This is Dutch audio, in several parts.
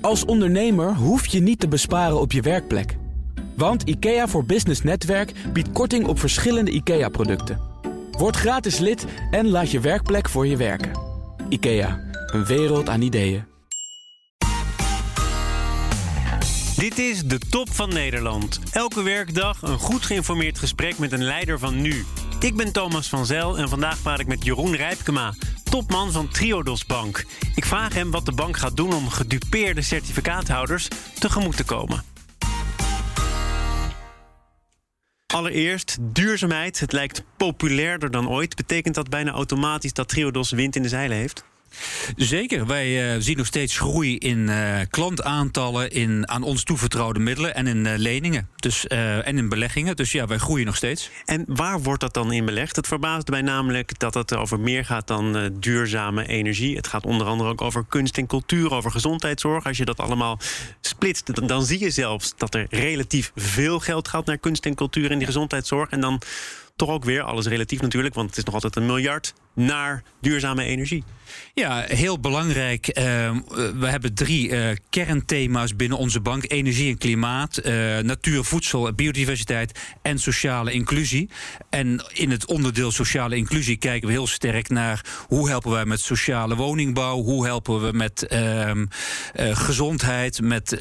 Als ondernemer hoef je niet te besparen op je werkplek. Want IKEA voor Business Netwerk biedt korting op verschillende IKEA-producten. Word gratis lid en laat je werkplek voor je werken. IKEA, een wereld aan ideeën. Dit is de Top van Nederland. Elke werkdag een goed geïnformeerd gesprek met een leider van nu. Ik ben Thomas van Zel en vandaag praat ik met Jeroen Rijpkema, topman van Triodos Bank. Ik vraag hem wat de bank gaat doen om gedupeerde certificaathouders tegemoet te komen. Allereerst, duurzaamheid. Het lijkt populairder dan ooit. Betekent dat bijna automatisch dat Triodos wind in de zeilen heeft? Zeker. Wij zien nog steeds groei in klantaantallen, in aan ons toevertrouwde middelen en in leningen. En in beleggingen. Dus ja, wij groeien nog steeds. En waar wordt dat dan in belegd? Het verbaast mij namelijk dat het over meer gaat dan duurzame energie. Het gaat onder andere ook over kunst en cultuur, over gezondheidszorg. Als je dat allemaal splitst, dan zie je zelfs dat er relatief veel geld gaat naar kunst en cultuur en die gezondheidszorg. En dan toch ook weer, alles relatief natuurlijk, want het is nog altijd 1 miljard naar duurzame energie. Ja, heel belangrijk. We hebben 3 kernthema's binnen onze bank. Energie en klimaat, natuur, voedsel, biodiversiteit en sociale inclusie. En in het onderdeel sociale inclusie kijken we heel sterk naar hoe helpen wij met sociale woningbouw, hoe helpen we met gezondheid, met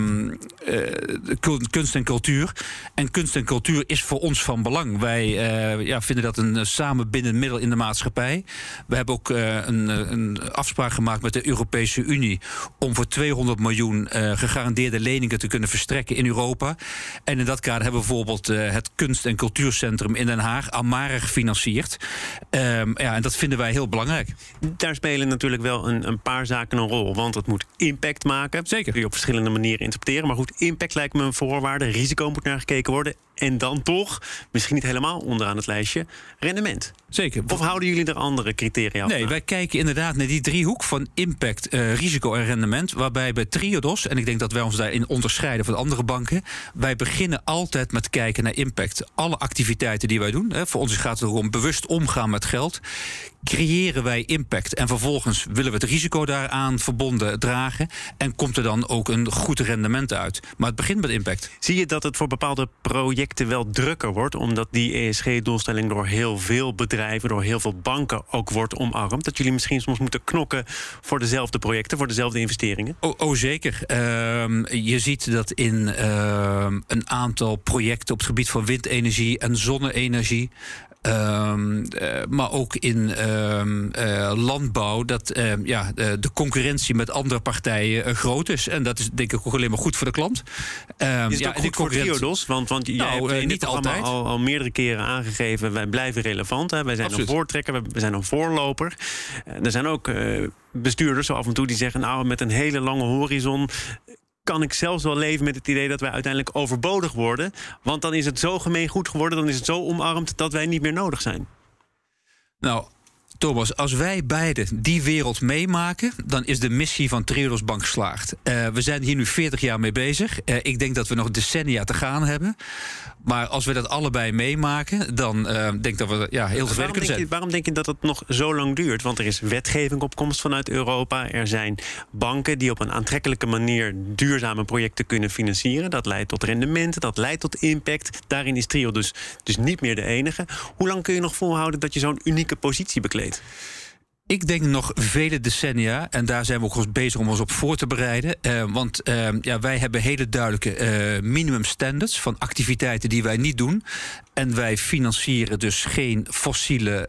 kunst en cultuur. En kunst en cultuur is voor ons van belang. Wij vinden dat een samenbindend middel in de maatschappij. We hebben ook een afspraak gemaakt met de Europese Unie om voor 200 miljoen gegarandeerde leningen te kunnen verstrekken in Europa. En in dat kader hebben we bijvoorbeeld het Kunst- en Cultuurcentrum in Den Haag, Amare, gefinancierd. En dat vinden wij heel belangrijk. Daar spelen natuurlijk wel een paar zaken een rol, want het moet impact maken. Zeker. Kun je op verschillende manieren interpreteren. Maar goed, impact lijkt me een voorwaarde. Risico moet naar gekeken worden. En dan toch, misschien niet helemaal onderaan het lijstje, rendement. Zeker. Of houden jullie er andere criteria op? Nee, wij kijken inderdaad naar die driehoek van impact, risico en rendement. Waarbij bij Triodos, en ik denk dat wij ons daarin onderscheiden van andere banken, wij beginnen altijd met kijken naar impact. Alle activiteiten die wij doen, voor ons gaat het erom bewust omgaan met geld. Creëren wij impact en vervolgens willen we het risico daaraan verbonden dragen en komt er dan ook een goed rendement uit. Maar het begint met impact. Zie je dat het voor bepaalde projecten wel drukker wordt, omdat die ESG-doelstelling door heel veel bedrijven, door heel veel banken ook wordt omarmd? Dat jullie misschien soms moeten knokken voor dezelfde projecten, voor dezelfde investeringen? Oh zeker. Je ziet dat in een aantal projecten op het gebied van windenergie en zonne-energie, maar ook in landbouw, dat de concurrentie met andere partijen groot is. En dat is denk ik ook alleen maar goed voor de klant. Is het ook goed voor Triodos? Want jij hebt in dit programma al meerdere keren aangegeven, wij blijven relevant. Hè? Wij zijn een voortrekker, we zijn een voorloper. Er zijn ook bestuurders zo af en toe die zeggen, nou, met een hele lange horizon kan ik zelfs wel leven met het idee dat wij uiteindelijk overbodig worden. Want dan is het zo gemeengoed geworden, dan is het zo omarmd dat wij niet meer nodig zijn. Nou, Thomas, als wij beiden die wereld meemaken, dan is de missie van Triodos Bank geslaagd. We zijn hier nu 40 jaar mee bezig. Ik denk dat we nog decennia te gaan hebben. Maar als we dat allebei meemaken, dan denk ik dat we heel tevreden kunnen zijn. Waarom denk je dat het nog zo lang duurt? Want er is wetgeving op komst vanuit Europa. Er zijn banken die op een aantrekkelijke manier duurzame projecten kunnen financieren. Dat leidt tot rendementen, dat leidt tot impact. Daarin is Triodos dus niet meer de enige. Hoe lang kun je nog volhouden dat je zo'n unieke positie bekleedt? Ik denk nog vele decennia, en daar zijn we ook bezig om ons op voor te bereiden. Want wij hebben hele duidelijke minimum standards van activiteiten die wij niet doen. En wij financieren dus geen fossiele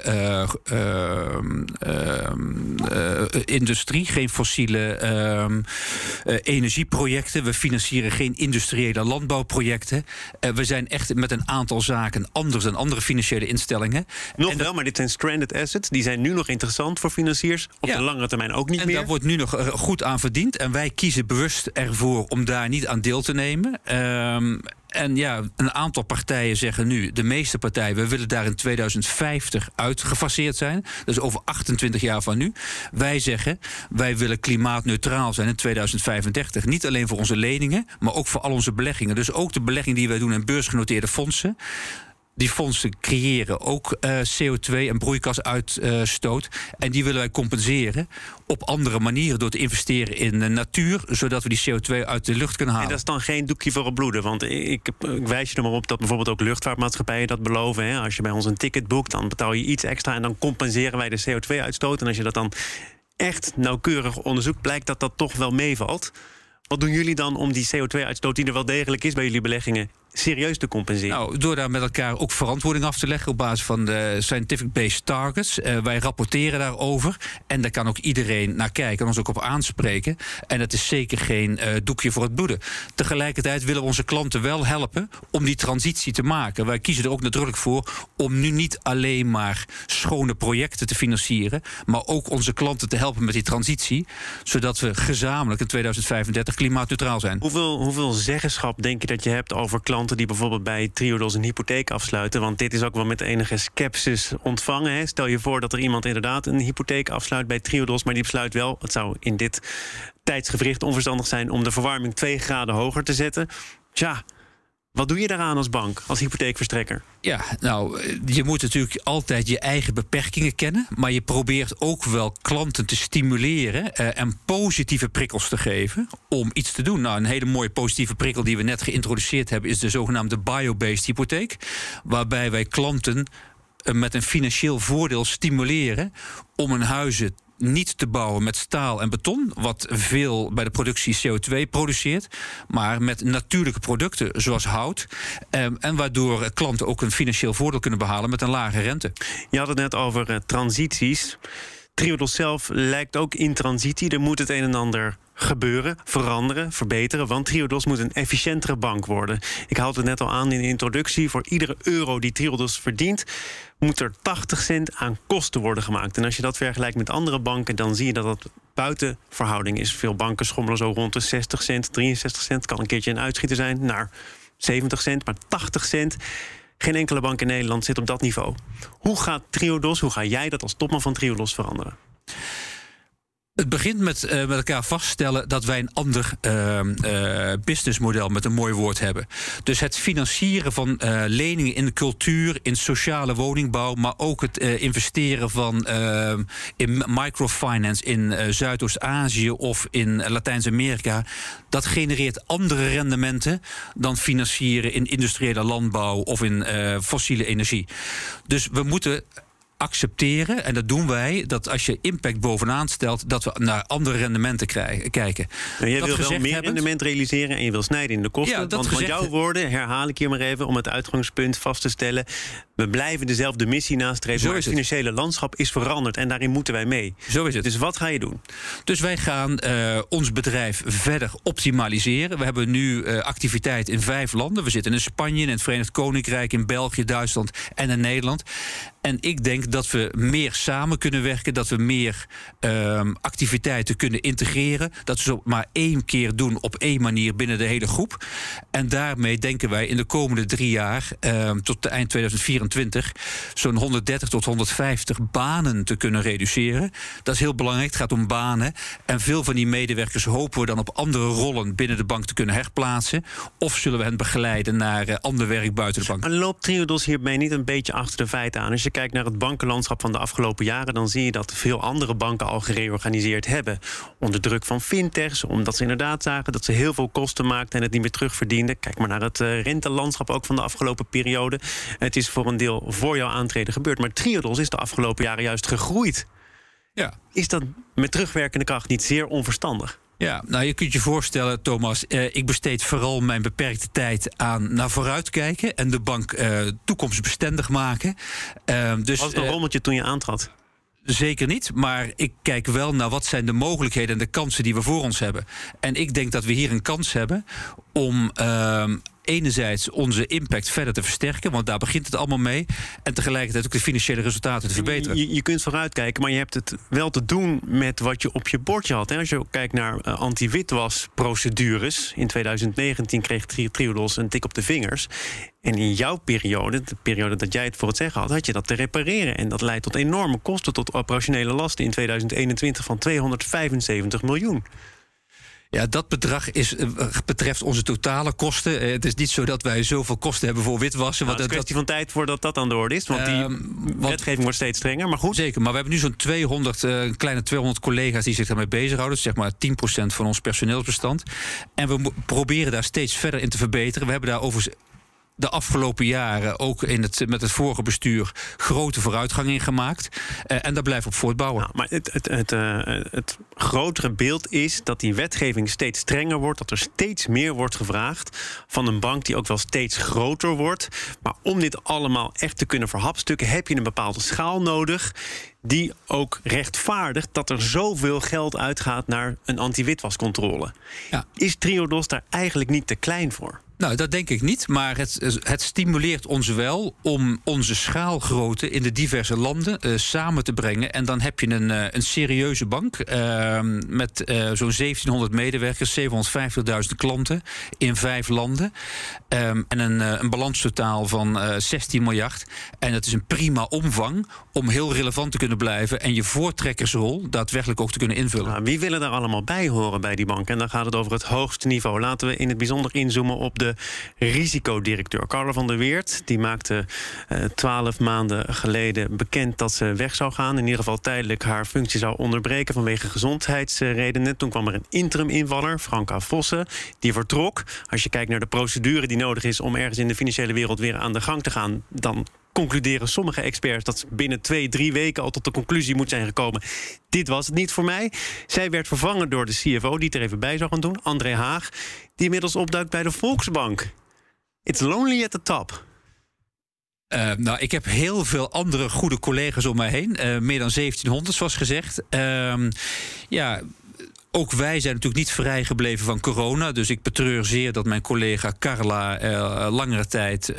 industrie, geen fossiele energieprojecten. We financieren geen industriële landbouwprojecten. We zijn echt met een aantal zaken anders dan andere financiële instellingen. Maar dit zijn stranded assets. Die zijn nu nog interessant voor financiers. Op de langere termijn ook niet meer. En daar wordt nu nog goed aan verdiend. En wij kiezen bewust ervoor om daar niet aan deel te nemen. En een aantal partijen zeggen nu, de meeste partijen, we willen daar in 2050 uitgefaseerd zijn. Dus over 28 jaar van nu. Wij zeggen, wij willen klimaatneutraal zijn in 2035. Niet alleen voor onze leningen, maar ook voor al onze beleggingen. Dus ook de beleggingen die wij doen in beursgenoteerde fondsen. Die fondsen creëren ook CO2 en broeikasuitstoot. En die willen wij compenseren op andere manieren door te investeren in natuur, zodat we die CO2 uit de lucht kunnen halen. En dat is dan geen doekje voor het bloeden. Want ik wijs je er maar op dat bijvoorbeeld ook luchtvaartmaatschappijen dat beloven. Hè? Als je bij ons een ticket boekt, dan betaal je iets extra en dan compenseren wij de CO2-uitstoot. En als je dat dan echt nauwkeurig onderzoekt, blijkt dat dat toch wel meevalt. Wat doen jullie dan om die CO2-uitstoot die er wel degelijk is bij jullie beleggingen serieus te compenseren? Nou, door daar met elkaar ook verantwoording af te leggen op basis van de scientific-based targets. Wij rapporteren daarover en daar kan ook iedereen naar kijken en ons ook op aanspreken. En dat is zeker geen doekje voor het bloeden. Tegelijkertijd willen we onze klanten wel helpen om die transitie te maken. Wij kiezen er ook nadrukkelijk voor om nu niet alleen maar schone projecten te financieren, maar ook onze klanten te helpen met die transitie, zodat we gezamenlijk in 2035 klimaatneutraal zijn. Hoeveel zeggenschap denk je dat je hebt over klanten die bijvoorbeeld bij Triodos een hypotheek afsluiten? Want dit is ook wel met enige scepsis ontvangen. Hè? Stel je voor dat er iemand inderdaad een hypotheek afsluit bij Triodos, maar die besluit wel, het zou in dit tijdsgewricht onverstandig zijn om de verwarming 2 graden hoger te zetten. Tja, wat doe je daaraan als bank, als hypotheekverstrekker? Ja, nou, je moet natuurlijk altijd je eigen beperkingen kennen, maar je probeert ook wel klanten te stimuleren en positieve prikkels te geven om iets te doen. Nou, een hele mooie positieve prikkel die we net geïntroduceerd hebben is de zogenaamde bio-based hypotheek, waarbij wij klanten met een financieel voordeel stimuleren om hun huizen niet te bouwen met staal en beton, wat veel bij de productie CO2 produceert, maar met natuurlijke producten zoals hout. En waardoor klanten ook een financieel voordeel kunnen behalen met een lage rente. Je had het net over transities. Triodos zelf lijkt ook in transitie. Er moet het een en ander gebeuren, veranderen, verbeteren. Want Triodos moet een efficiëntere bank worden. Ik haalde het net al aan in de introductie. Voor iedere euro die Triodos verdient, moet er 80 cent aan kosten worden gemaakt. En als je dat vergelijkt met andere banken, dan zie je dat dat buiten verhouding is. Veel banken schommelen zo rond de 60 cent, 63 cent. Kan een keertje een uitschieter zijn naar 70 cent, maar 80 cent. Geen enkele bank in Nederland zit op dat niveau. Hoe gaat Triodos, hoe ga jij dat als topman van Triodos veranderen? Het begint met elkaar vaststellen dat wij een ander businessmodel met een mooi woord hebben. Dus het financieren van leningen in de cultuur, in sociale woningbouw, maar ook het investeren van in microfinance in Zuidoost-Azië of in Latijns-Amerika, dat genereert andere rendementen dan financieren in industriële landbouw of in fossiele energie. Dus we moeten accepteren, en dat doen wij, dat als je impact bovenaan stelt, dat we naar andere rendementen kijken. Nou, jij wil wel meer rendement realiseren en je wil snijden in de kosten. Ja, want van jouw woorden herhaal ik hier maar even om het uitgangspunt vast te stellen. We blijven dezelfde missie nastreven, maar het financiële landschap is veranderd en daarin moeten wij mee. Zo is het. Dus wat ga je doen? Dus wij gaan ons bedrijf verder optimaliseren. We hebben nu activiteit in 5 landen. We zitten in Spanje, in het Verenigd Koninkrijk, in België, Duitsland en in Nederland. En ik denk dat we meer samen kunnen werken, dat we meer activiteiten kunnen integreren. Dat we zo maar 1 keer doen op 1 manier binnen de hele groep. En daarmee denken wij in de komende 3 jaar, tot eind 2024, zo'n 130 tot 150 banen te kunnen reduceren. Dat is heel belangrijk, het gaat om banen. En veel van die medewerkers hopen we dan op andere rollen binnen de bank te kunnen herplaatsen. Of zullen we hen begeleiden naar ander werk buiten de bank. Maar loopt Triodos hierbij niet een beetje achter de feiten aan? Als je kijkt naar het bankenlandschap van de afgelopen jaren, dan zie je dat veel andere banken al gereorganiseerd hebben. Onder druk van fintechs, omdat ze inderdaad zagen dat ze heel veel kosten maakten en het niet meer terugverdienden. Kijk maar naar het rentelandschap ook van de afgelopen periode. Het is voor een deel voor jouw aantreden gebeurd. Maar Triodos is de afgelopen jaren juist gegroeid. Ja. Is dat met terugwerkende kracht niet zeer onverstandig? Ja, nou je kunt je voorstellen, Thomas, ik besteed vooral mijn beperkte tijd aan naar vooruitkijken en de bank toekomstbestendig maken. Was het een rommeltje toen je aantrad? Zeker niet, maar ik kijk wel naar wat zijn de mogelijkheden en de kansen die we voor ons hebben. En ik denk dat we hier een kans hebben om enerzijds onze impact verder te versterken, want daar begint het allemaal mee. En tegelijkertijd ook de financiële resultaten te verbeteren. Je kunt vooruitkijken, maar je hebt het wel te doen met wat je op je bordje had. Hè? Als je ook kijkt naar anti-witwasprocedures. In 2019 kreeg Triodos een tik op de vingers. En in jouw periode, de periode dat jij het voor het zeggen had je dat te repareren. En dat leidt tot enorme kosten, tot operationele lasten in 2021 van 275 miljoen. Ja, dat bedrag betreft onze totale kosten. Het is niet zo dat wij zoveel kosten hebben voor witwassen. Het is een kwestie van tijd voordat dat aan de orde is. Want die wetgeving wordt steeds strenger, maar goed. Zeker, maar we hebben nu zo'n kleine 200 collega's die zich daarmee bezighouden. Zeg maar 10% van ons personeelsbestand. En we proberen daar steeds verder in te verbeteren. We hebben daar overigens de afgelopen jaren ook met het vorige bestuur grote vooruitgang in gemaakt. En daar blijven we op voortbouwen. Nou, maar het grotere beeld is dat die wetgeving steeds strenger wordt. Dat er steeds meer wordt gevraagd van een bank die ook wel steeds groter wordt. Maar om dit allemaal echt te kunnen verhapstukken, heb je een bepaalde schaal nodig die ook rechtvaardigt dat er zoveel geld uitgaat naar een anti-witwascontrole. Ja. Is Triodos daar eigenlijk niet te klein voor? Nou, dat denk ik niet, maar het stimuleert ons wel om onze schaalgrootte in de diverse landen samen te brengen. En dan heb je een serieuze bank met zo'n 1700 medewerkers, 750.000 klanten in 5 landen. En een balanstotaal van 16 miljard. En dat is een prima omvang om heel relevant te kunnen blijven en je voortrekkersrol daadwerkelijk ook te kunnen invullen. Nou, wie willen daar allemaal bij horen bij die bank? En dan gaat het over het hoogste niveau. Laten we in het bijzonder inzoomen op de risicodirecteur. Carla van der Weert, die maakte 12 maanden geleden bekend dat ze weg zou gaan. In ieder geval tijdelijk haar functie zou onderbreken vanwege gezondheidsredenen. Toen kwam er een interim invaller, Franka Vossen, die vertrok. Als je kijkt naar de procedure die nodig is om ergens in de financiële wereld weer aan de gang te gaan, dan concluderen sommige experts dat binnen 2-3 weken al tot de conclusie moet zijn gekomen: dit was het niet voor mij. Zij werd vervangen door de CFO, die het er even bij zou gaan doen, André Haag, die inmiddels opduikt bij de Volksbank. It's lonely at the top. Nou, ik heb heel veel andere goede collega's om mij heen. Meer dan 1700, zoals gezegd. Ook wij zijn natuurlijk niet vrijgebleven van corona. Dus ik betreur zeer dat mijn collega Carla langere tijd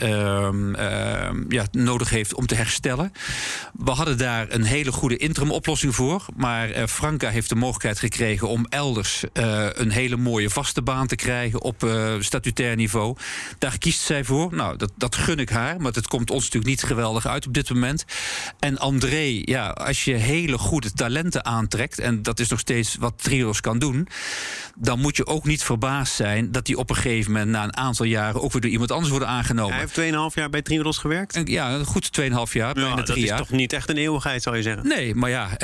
nodig heeft om te herstellen. We hadden daar een hele goede interimoplossing voor. Maar Franka heeft de mogelijkheid gekregen om elders een hele mooie vaste baan te krijgen op statutair niveau. Daar kiest zij voor. Nou, dat gun ik haar. Maar het komt ons natuurlijk niet geweldig uit op dit moment. En André, als je hele goede talenten aantrekt, en dat is nog steeds wat Triodos kan doen, dan moet je ook niet verbaasd zijn dat die op een gegeven moment na een aantal jaren ook weer door iemand anders worden aangenomen. Hij heeft 2,5 jaar bij Triodos gewerkt? Ja, goed 2,5 jaar, bijna 3 jaar. Dat is toch niet echt een eeuwigheid, zou je zeggen? Nee, maar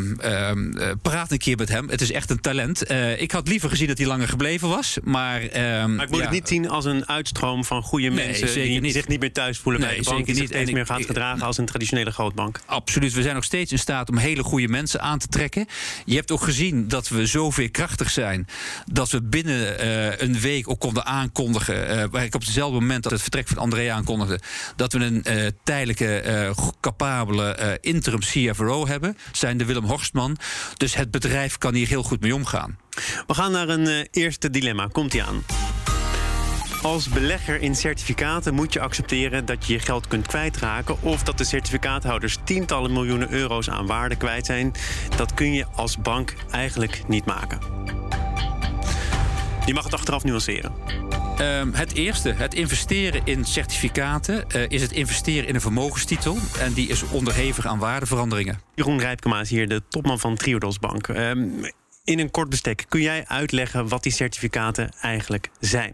praat een keer met hem. Het is echt een talent. Ik had liever gezien dat hij langer gebleven was. Maar ik moet het niet zien als een uitstroom van goede mensen die zich niet meer thuis voelen bij de bank, die zich steeds meer gaat gedragen als een traditionele grootbank. Absoluut. We zijn nog steeds in staat om hele goede mensen aan te trekken. Je hebt ook gezien dat we zo veerkrachtig zijn dat we binnen een week ook konden aankondigen, waar ik op hetzelfde moment dat het vertrek van André aankondigde, dat we een tijdelijke, capabele interim CFRO hebben, zijn de Willem Horstman. Dus het bedrijf kan hier heel goed mee omgaan. We gaan naar een eerste dilemma. Komt-ie aan. Als belegger in certificaten moet je accepteren dat je je geld kunt kwijtraken, of dat de certificaathouders tientallen miljoenen euro's aan waarde kwijt zijn. Dat kun je als bank eigenlijk niet maken. Je mag het achteraf nuanceren. Het eerste, het investeren in certificaten, is het investeren in een vermogenstitel. En die is onderhevig aan waardeveranderingen. Jeroen Rijpkema is hier de topman van Triodos Bank. In een kort bestek, kun jij uitleggen wat die certificaten eigenlijk zijn?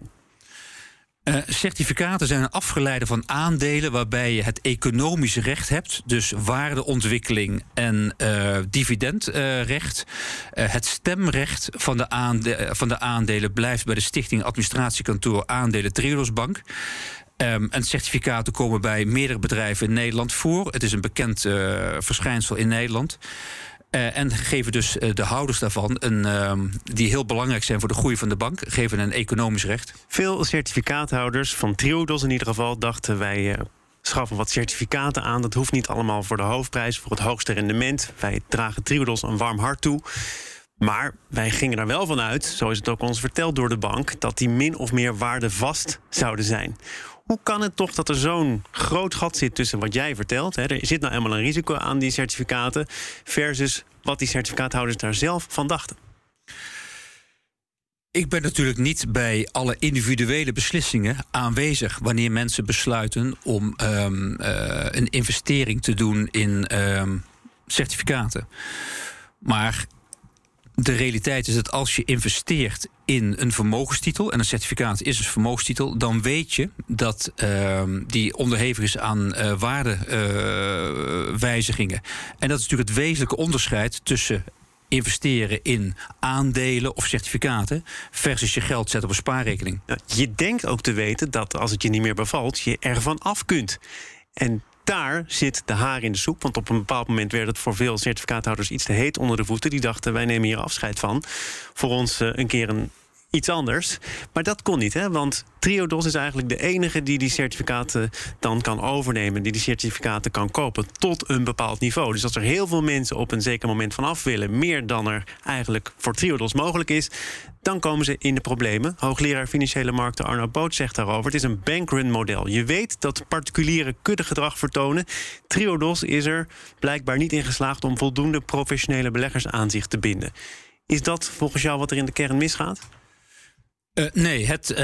Certificaten zijn een afgeleide van aandelen waarbij je het economische recht hebt, dus waardeontwikkeling en dividendrecht. Het stemrecht van de aandelen blijft bij de Stichting Administratiekantoor Aandelen Triodos Bank. En certificaten komen bij meerdere bedrijven in Nederland voor. Het is een bekend verschijnsel in Nederland. En geven dus de houders daarvan, die heel belangrijk zijn voor de groei van de bank, geven een economisch recht. Veel certificaathouders, van Triodos in ieder geval, dachten wij schaffen wat certificaten aan. Dat hoeft niet allemaal voor de hoofdprijs, voor het hoogste rendement. Wij dragen Triodos een warm hart toe. Maar wij gingen er wel van uit, zo is het ook ons verteld door de bank, dat die min of meer waardevast zouden zijn. Hoe kan het toch dat er zo'n groot gat zit tussen wat jij vertelt, er zit nou eenmaal een risico aan die certificaten, versus wat die certificaathouders daar zelf van dachten? Ik ben natuurlijk niet bij alle individuele beslissingen aanwezig wanneer mensen besluiten om een investering te doen in certificaten. Maar de realiteit is dat als je investeert in een vermogenstitel, en een certificaat is een vermogenstitel, dan weet je dat die onderhevig is aan waardewijzigingen. En dat is natuurlijk het wezenlijke onderscheid tussen investeren in aandelen of certificaten versus je geld zetten op een spaarrekening. Je denkt ook te weten dat als het je niet meer bevalt, je ervan af kunt. En daar zit de haar in de soep. Want op een bepaald moment werd het voor veel certificaathouders iets te heet onder de voeten. Die dachten, wij nemen hier afscheid van. Voor ons een keer iets anders. Maar dat kon niet, hè? Want Triodos is eigenlijk de enige die certificaten dan kan overnemen. Die certificaten kan kopen tot een bepaald niveau. Dus als er heel veel mensen op een zeker moment vanaf willen, meer dan er eigenlijk voor Triodos mogelijk is, dan komen ze in de problemen. Hoogleraar Financiële Markten Arnoud Boot zegt daarover: het is een bankrun-model. Je weet dat particulieren kuddegedrag vertonen. Triodos is er blijkbaar niet in geslaagd om voldoende professionele beleggers aan zich te binden. Is dat volgens jou wat er in de kern misgaat? Nee, het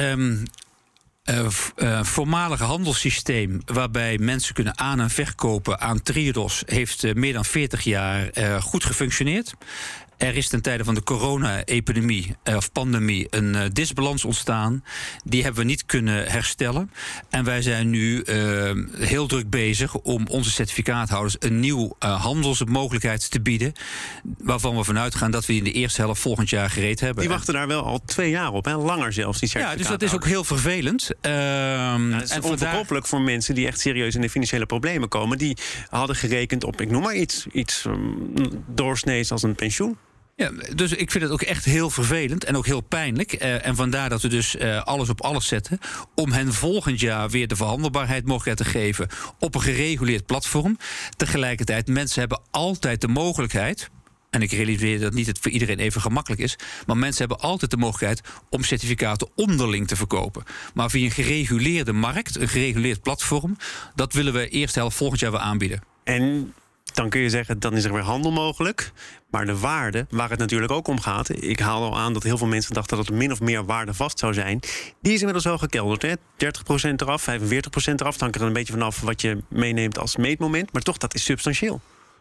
voormalige handelssysteem waarbij mensen kunnen aan- en verkopen aan Triodos heeft meer dan 40 jaar goed gefunctioneerd. Er is ten tijde van de corona-epidemie of pandemie een disbalans ontstaan. Die hebben we niet kunnen herstellen. En wij zijn nu heel druk bezig om onze certificaathouders een nieuw handelsmogelijkheid te bieden, waarvan we vanuit gaan dat we die in de eerste helft volgend jaar gereed hebben. Die wachten daar wel al 2 jaar op, hè? Langer zelfs, die certificaathouders. Ja, dus dat is ook heel vervelend. Het is onverkoppelijk voor mensen die echt serieus in de financiële problemen komen. Die hadden gerekend op, ik noem maar iets doorsnees als een pensioen. Ja, dus ik vind het ook echt heel vervelend en ook heel pijnlijk. En vandaar dat we dus alles op alles zetten om hen volgend jaar weer de verhandelbaarheid mogelijkheid te geven op een gereguleerd platform. Tegelijkertijd, mensen hebben altijd de mogelijkheid, en ik realiseer dat niet het voor iedereen even gemakkelijk is, maar mensen hebben altijd de mogelijkheid om certificaten onderling te verkopen. Maar via een gereguleerde markt, een gereguleerd platform, dat willen we eerste helft volgend jaar weer aanbieden. En dan kun je zeggen, dan is er weer handel mogelijk. Maar de waarde, waar het natuurlijk ook om gaat, ik haal al aan dat heel veel mensen dachten dat het min of meer waardevast zou zijn, die is inmiddels wel gekelderd. Hè? 30% eraf, 45% eraf. Het hangt er een beetje vanaf wat je meeneemt als meetmoment. Maar toch, dat is substantieel.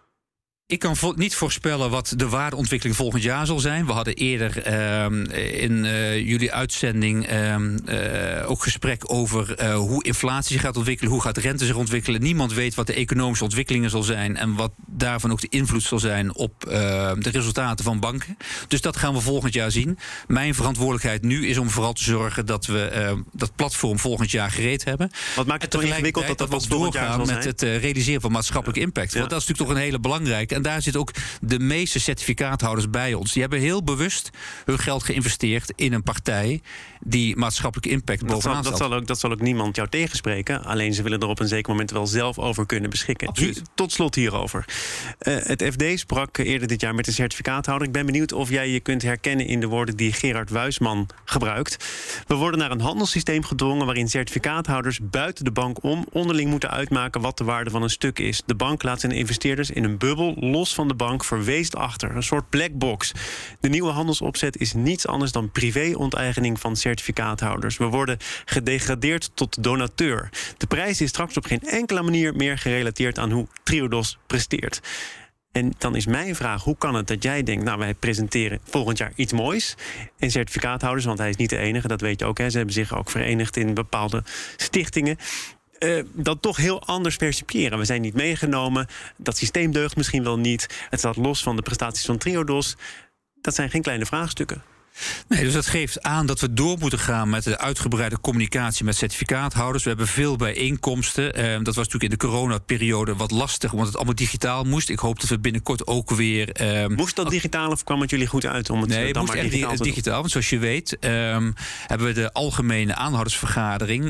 Ik kan niet voorspellen wat de waardeontwikkeling volgend jaar zal zijn. We hadden eerder in jullie uitzending ook gesprek over hoe inflatie zich gaat ontwikkelen, hoe gaat rente zich ontwikkelen. Niemand weet wat de economische ontwikkelingen zal zijn en wat daarvan ook de invloed zal zijn op de resultaten van banken. Dus dat gaan we volgend jaar zien. Mijn verantwoordelijkheid nu is om vooral te zorgen dat we dat platform volgend jaar gereed hebben. Wat maakt het toch ingewikkeld dat wat volgend jaar zal zijn? Met het realiseren van maatschappelijke impact. Want dat is natuurlijk toch een hele belangrijke. En daar zitten ook de meeste certificaathouders bij ons. Die hebben heel bewust hun geld geïnvesteerd in een partij die maatschappelijke impact bovenaan staat. Dat zal ook niemand jou tegenspreken. Alleen ze willen er op een zeker moment wel zelf over kunnen beschikken. Tot slot hierover. Het FD sprak eerder dit jaar met een certificaathouder. Ik ben benieuwd of jij je kunt herkennen in de woorden die Gerard Wuisman gebruikt. We worden naar een handelssysteem gedwongen waarin certificaathouders buiten de bank om onderling moeten uitmaken wat de waarde van een stuk is. De bank laat zijn investeerders in een bubbel los van de bank verweest achter. Een soort black box. De nieuwe handelsopzet is niets anders dan privé-onteigening van certificaathouders. We worden gedegradeerd tot donateur. De prijs is straks op geen enkele manier meer gerelateerd aan hoe Triodos presteert. En dan is mijn vraag, hoe kan het dat jij denkt, nou, wij presenteren volgend jaar iets moois. En certificaathouders, want hij is niet de enige, dat weet je ook. Hè, ze hebben zich ook verenigd in bepaalde stichtingen. Dat toch heel anders percipiëren. We zijn niet meegenomen. Dat systeem deugt misschien wel niet. Het staat los van de prestaties van Triodos. Dat zijn geen kleine vraagstukken. Nee, dus dat geeft aan dat we door moeten gaan met de uitgebreide communicatie met certificaathouders. We hebben veel bijeenkomsten. Dat was natuurlijk in de coronaperiode wat lastig, omdat het allemaal digitaal moest. Ik hoop dat we binnenkort ook weer... Moest dat digitaal of kwam het jullie goed uit om het dan maar digitaal te doen? Digitaal, want zoals je weet hebben we de algemene aanhoudersvergadering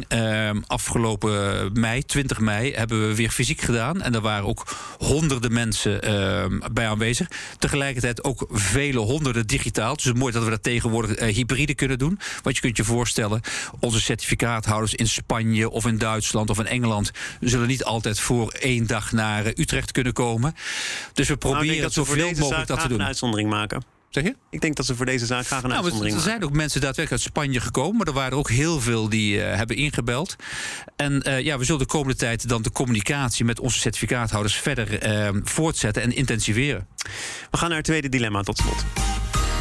afgelopen mei, 20 mei, hebben we weer fysiek gedaan. En daar waren ook honderden mensen bij aanwezig. Tegelijkertijd ook vele honderden digitaal. Dus het is mooi dat we dat tegenwoordig hybride kunnen doen. Want je kunt je voorstellen, onze certificaathouders in Spanje of in Duitsland of in Engeland zullen niet altijd voor 1 dag naar Utrecht kunnen komen. Dus we proberen zoveel mogelijk dat te doen. Een uitzondering maken. Zeg je? Ik denk dat ze voor deze zaak graag een uitzondering maken. Er zijn ook mensen daadwerkelijk uit Spanje gekomen, maar er waren ook heel veel die hebben ingebeld. En we zullen de komende tijd dan de communicatie met onze certificaathouders verder voortzetten en intensiveren. We gaan naar het tweede dilemma tot slot.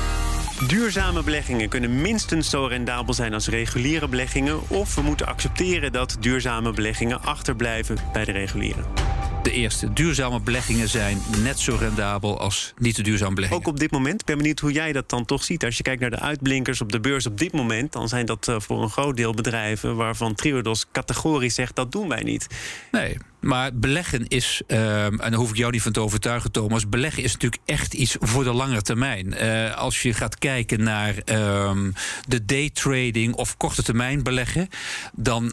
Duurzame beleggingen kunnen minstens zo rendabel zijn als reguliere beleggingen, of we moeten accepteren dat duurzame beleggingen achterblijven bij de reguliere. De eerste, duurzame beleggingen zijn net zo rendabel als niet te duurzame beleggingen. Ook op dit moment? Ik ben benieuwd hoe jij dat dan toch ziet. Als je kijkt naar de uitblinkers op de beurs op dit moment, dan zijn dat voor een groot deel bedrijven waarvan Triodos categorisch zegt dat doen wij niet. Nee. Maar beleggen is, en daar hoef ik jou niet van te overtuigen, Thomas, beleggen is natuurlijk echt iets voor de lange termijn. Als je gaat kijken naar de daytrading of korte termijn beleggen, dan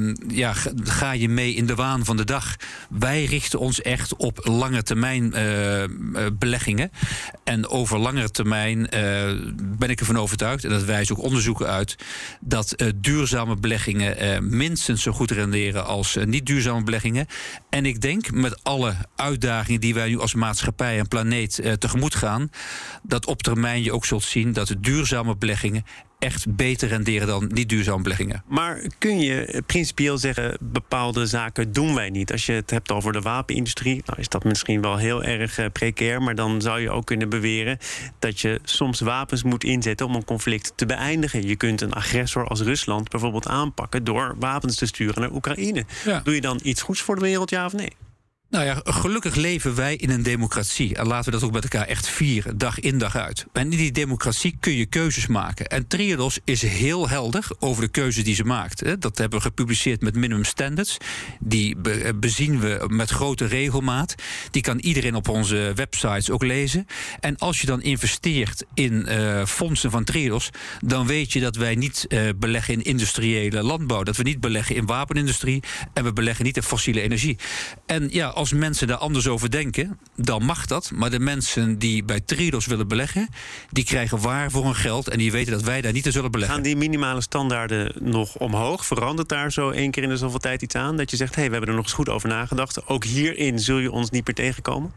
ga je mee in de waan van de dag. Wij richten ons echt op lange termijn beleggingen. En over langere termijn ben ik ervan overtuigd, en dat wijzen ook onderzoeken uit, dat duurzame beleggingen minstens zo goed renderen als niet duurzame beleggingen. En ik denk, met alle uitdagingen die wij nu als maatschappij en planeet tegemoet gaan, dat op termijn je ook zult zien dat de duurzame beleggingen echt beter renderen dan niet duurzame beleggingen. Maar kun je principieel zeggen, bepaalde zaken doen wij niet? Als je het hebt over de wapenindustrie, nou is dat misschien wel heel erg precair, maar dan zou je ook kunnen beweren dat je soms wapens moet inzetten om een conflict te beëindigen. Je kunt een agressor als Rusland bijvoorbeeld aanpakken door wapens te sturen naar Oekraïne. Ja. Doe je dan iets goeds voor de wereld, ja of nee? Nou ja, gelukkig leven wij in een democratie. En laten we dat ook met elkaar echt vieren, dag in dag uit. En in die democratie kun je keuzes maken. En Triodos is heel helder over de keuzes die ze maakt. Dat hebben we gepubliceerd met minimum standards. Die bezien we met grote regelmaat. Die kan iedereen op onze websites ook lezen. En als je dan investeert in fondsen van Triodos, dan weet je dat wij niet beleggen in industriële landbouw. Dat we niet beleggen in wapenindustrie. En we beleggen niet in fossiele energie. En ja, als mensen daar anders over denken, dan mag dat. Maar de mensen die bij Triodos willen beleggen, die krijgen waar voor hun geld. En die weten dat wij daar niet in zullen beleggen. Gaan die minimale standaarden nog omhoog? Verandert daar zo 1 keer in de zoveel tijd iets aan? Dat je zegt, we hebben er nog eens goed over nagedacht. Ook hierin zul je ons niet meer tegenkomen?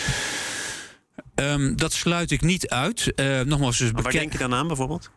Dat sluit ik niet uit. Nogmaals, dus waar denk je dan aan bijvoorbeeld?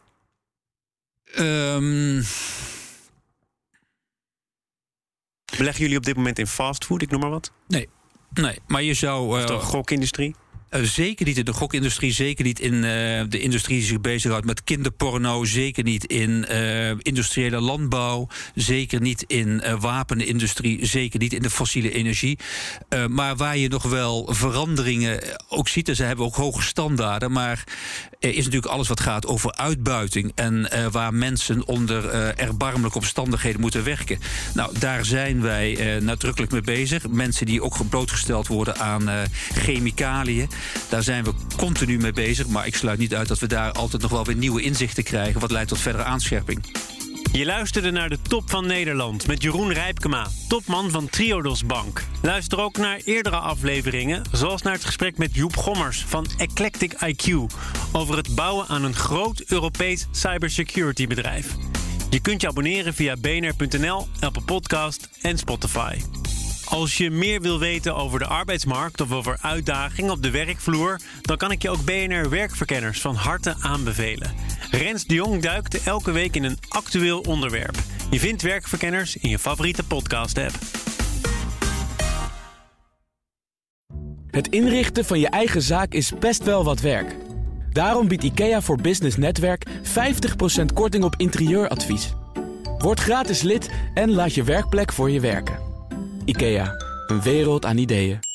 Beleggen jullie op dit moment in fastfood, ik noem maar wat? Nee, maar je zou... Of de gokindustrie? Zeker niet in de gokindustrie, zeker niet in de industrie die zich bezighoudt met kinderporno, zeker niet in industriële landbouw, zeker niet in wapenindustrie, zeker niet in de fossiele energie. Maar waar je nog wel veranderingen ook ziet, en ze hebben ook hoge standaarden, maar er is natuurlijk alles wat gaat over uitbuiting en waar mensen onder erbarmelijke omstandigheden moeten werken. Nou, daar zijn wij nadrukkelijk mee bezig. Mensen die ook blootgesteld worden aan chemicaliën. Daar zijn we continu mee bezig, maar ik sluit niet uit dat we daar altijd nog wel weer nieuwe inzichten krijgen, wat leidt tot verdere aanscherping. Je luisterde naar de Top van Nederland met Jeroen Rijpkema, topman van Triodos Bank. Luister ook naar eerdere afleveringen, zoals naar het gesprek met Joep Gommers van Eclectic IQ over het bouwen aan een groot Europees cybersecurity bedrijf. Je kunt je abonneren via bnr.nl, Apple Podcast en Spotify. Als je meer wil weten over de arbeidsmarkt of over uitdagingen op de werkvloer, dan kan ik je ook BNR Werkverkenners van harte aanbevelen. Rens de Jong duikt elke week in een actueel onderwerp. Je vindt Werkverkenners in je favoriete podcast-app. Het inrichten van je eigen zaak is best wel wat werk. Daarom biedt IKEA voor Business Netwerk 50% korting op interieuradvies. Word gratis lid en laat je werkplek voor je werken. IKEA, een wereld aan ideeën.